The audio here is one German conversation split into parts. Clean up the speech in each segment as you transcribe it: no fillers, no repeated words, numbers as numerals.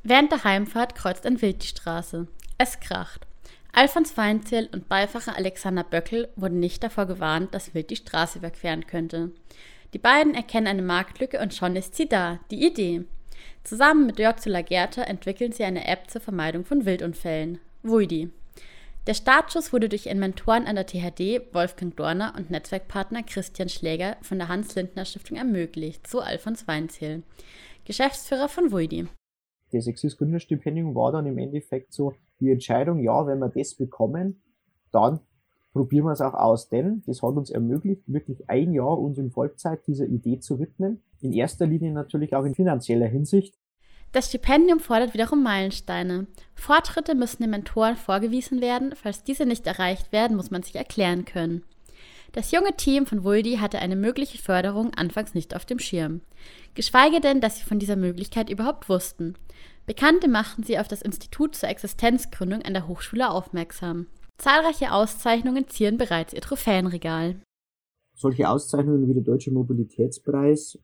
Während der Heimfahrt kreuzt ein Wild die Straße. Es kracht. Alfons Weinzierl und Beifahrer Alexander Böckel wurden nicht davor gewarnt, dass Wild die Straße überqueren könnte. Die beiden erkennen eine Marktlücke und schon ist sie da, die Idee. Zusammen mit Jörg zu la Gerte entwickeln sie eine App zur Vermeidung von Wildunfällen, Vuidi. Der Startschuss wurde durch ihren Mentoren an der THD, Wolfgang Dorner, und Netzwerkpartner Christian Schläger von der Hans-Lindner-Stiftung ermöglicht, so Alfons Weinzierl, Geschäftsführer von Vuidi. Das Exis-Gründerstipendium war dann im Endeffekt so die Entscheidung, ja, wenn wir das bekommen, dann probieren wir es auch aus, denn das hat uns ermöglicht, wirklich ein Jahr uns in Vollzeit dieser Idee zu widmen, in erster Linie natürlich auch in finanzieller Hinsicht. Das Stipendium fordert wiederum Meilensteine. Fortschritte müssen den Mentoren vorgewiesen werden, falls diese nicht erreicht werden, muss man sich erklären können. Das junge Team von Vuidi hatte eine mögliche Förderung anfangs nicht auf dem Schirm. Geschweige denn, dass sie von dieser Möglichkeit überhaupt wussten. Bekannte machten sie auf das Institut zur Existenzgründung an der Hochschule aufmerksam. Zahlreiche Auszeichnungen zieren bereits ihr Trophäenregal. Solche Auszeichnungen wie der Deutsche Mobilitätspreis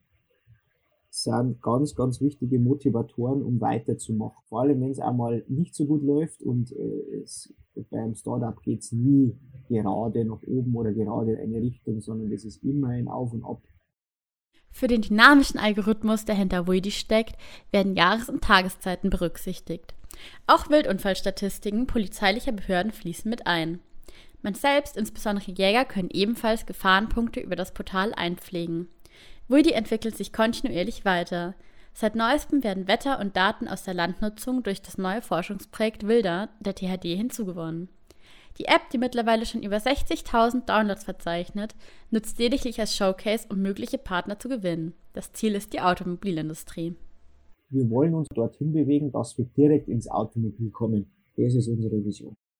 sind ganz, ganz wichtige Motivatoren, um weiterzumachen. Vor allem, wenn es einmal nicht so gut läuft und beim Startup geht es nie gerade nach oben oder gerade in eine Richtung, sondern es ist immer ein Auf und Ab. Für den dynamischen Algorithmus, der hinter Vuidi steckt, werden Jahres- und Tageszeiten berücksichtigt. Auch Wildunfallstatistiken polizeilicher Behörden fließen mit ein. Man selbst, insbesondere Jäger, können ebenfalls Gefahrenpunkte über das Portal einpflegen. Vuidi entwickelt sich kontinuierlich weiter. Seit neuestem werden Wetter und Daten aus der Landnutzung durch das neue Forschungsprojekt Wilder der THD hinzugewonnen. Die App, die mittlerweile schon über 60.000 Downloads verzeichnet, nutzt lediglich als Showcase, um mögliche Partner zu gewinnen. Das Ziel ist die Automobilindustrie. Wir wollen uns dorthin bewegen, dass wir direkt ins Automobil kommen. Das ist unsere Vision.